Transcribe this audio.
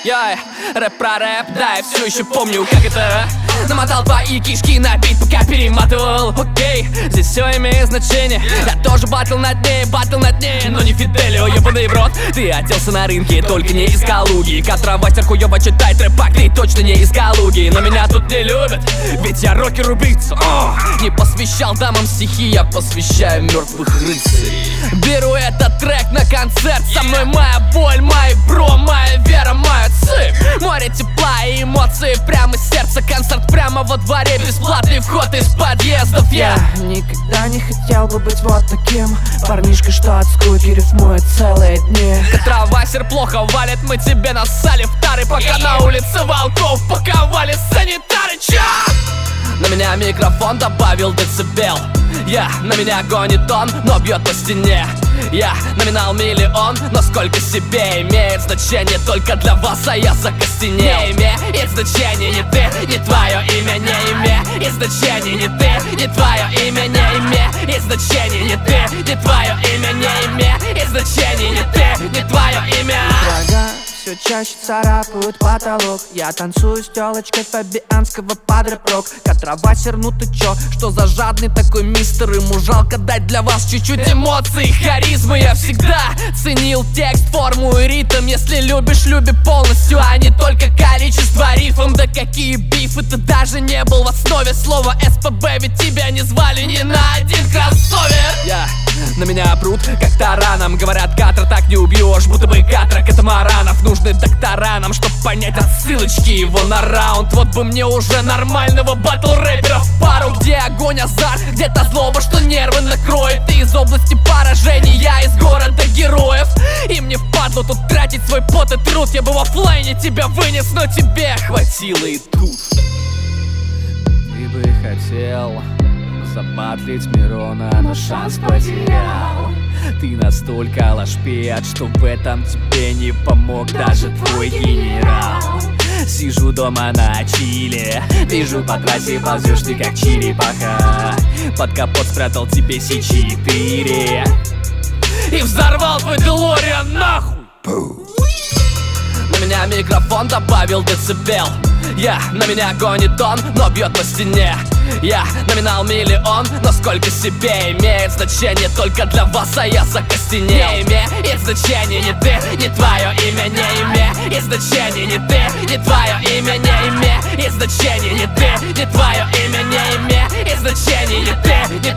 Я рэп про рэп, да, я все еще помню, как это. Намотал твои кишки на бит, пока перематывал. Окей, здесь все имеет значение. Я тоже батл над ней, но не Фиделио, ебаный в рот. Ты оделся на рынке, только не из Калуги. Катровастер хуёво читает рэпак, ты точно не из Калуги. Но меня тут не любят, ведь я рокер-убийца. Не посвящал дамам стихи, я посвящаю мертвых рыцарей. Беру этот трек на концерт, со мной моя боль, мои бро, моя вера, моя цепь. Море тепла и эмоций прямо из сердца. Концерт прямо во дворе, бесплатный вход из подъездов. Я никогда не хотел бы быть вот таким парнишкой, что от скуки рифмует целые дни. Катровасер плохо валит, мы тебе нассали в тары, пока на улице волков паковали санитары. Чё? На меня микрофон добавил децибел. Я на меня гонит он, но бьет по стене. Я номинал миллион, но сколько себе имеет значение только для вас, а я закостенел. Не имеет значения ни ты, ни твое имя, не имеет значения ни ты, ни твое имя, не имеет значения ни ты, ни твое имя, не имеет значения ни ты, ни твое имя. Глаза все чаще царапают потолок. Я танцую с телочкой фабианского под рэп-рок. Катровасер, ну ты чё? Что за жадный такой мистер? Ему жалко дать для вас чуть-чуть эмоций, харизмы. Я всегда ценил текст, форму и ритм. Если любишь, люби полностью, а не только количество рифм. Да какие бифы, ты даже не был в основе слова СПБ, ведь тебя не звали ни на один кроссовер. На меня прут как тараном. Говорят, Катра так не убьешь, будто бы Катра катамаранов. Нужны доктора нам, чтоб понять отсылочки его на раунд. Вот бы мне уже нормального батл-рэпера в пару, где огонь, азарт, где-то злоба, что нервы накроет. Ты из области поражений, я из города героев. И мне впадло тут тратить свой пот и труд. Я бы в оффлайне тебя вынес, но тебе хватило и тут. Ты бы хотел забатлить Мирона, но шанс потерял. Ты настолько лошпед, что в этом тебе не помог даже твой генерал. Сижу дома на чиле, вижу по трассе ползешь ты как черепаха. Под капот спрятал тебе C4 и взорвал твой Делориан нахуй. На меня микрофон добавил децибел. На меня гонит он, но бьет по стене. Я номинал миллион, но сколько себе имеет значение только для вас, а я закостенел. Не имеет значения ни ты, ни твое имя, не имеет значения ни ты, ни твое имя, не имеет значения ни ты, ни твое имя, не имеет значения ни ты, ни